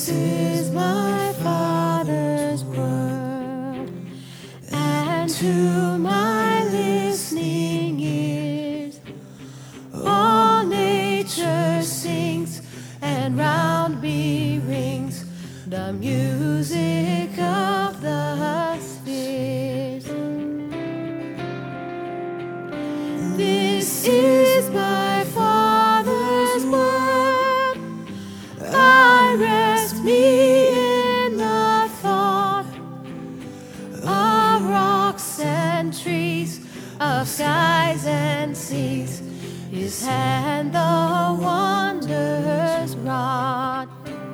This is my Father's world, and to my listening ears, all nature sings, and round me rings the music of the spheres. This is my Father's world. I rest me in the thought of rocks and trees, of skies and seas. His hand the wonders wrought.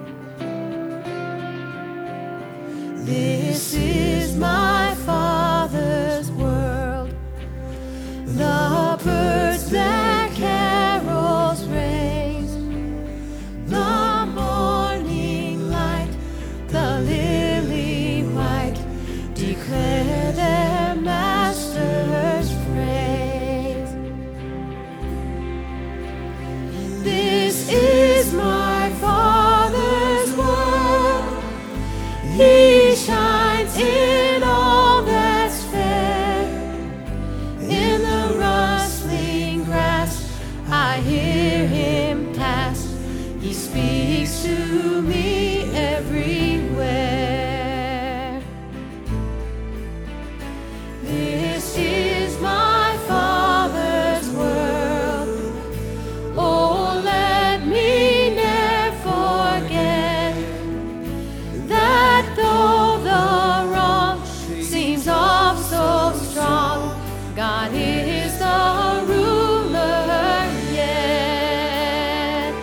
This is my Father's world. The birds their carols raise, the morning light, the lily white, declare their master's praise. This is my Father's world. He shines in all that's fair. In the rustling grass, I hear him pass. He speaks to me everywhere. This is my Father's world. Oh, let me never forget that though the wrong seems oft so strong, God is the ruler yet.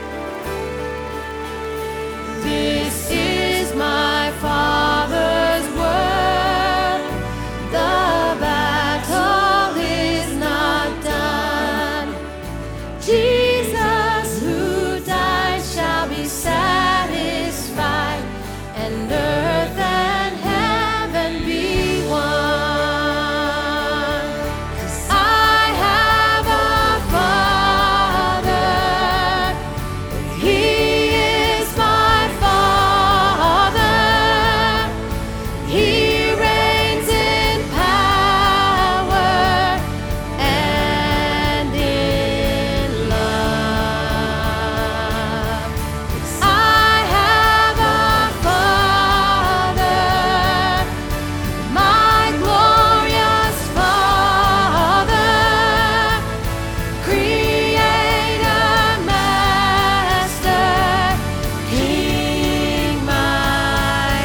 This is my Father's world. The battle is not done. Jesus who died shall be satisfied, and earth and heaven be one. 'Cause I have a Father, He is my Father. He reigns in power and in love. 'Cause I have a Father, my glorious Father, Creator, Master, King, my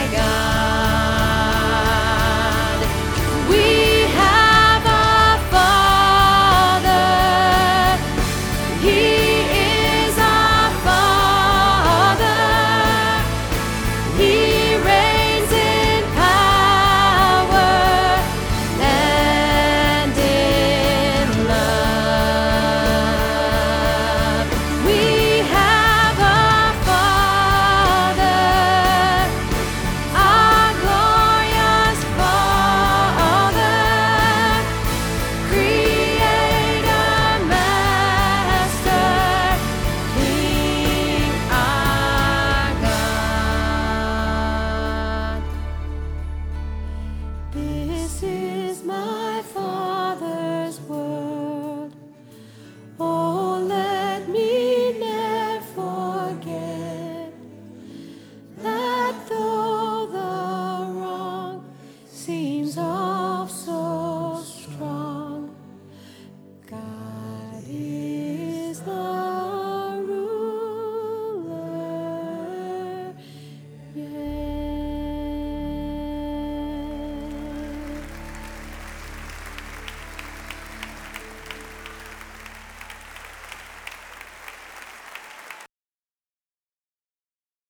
God. We have a Father. He is our Father. He reigns in power and in love. We have a Father, our glorious Father, Creator, Master, King, our God. This is my Father.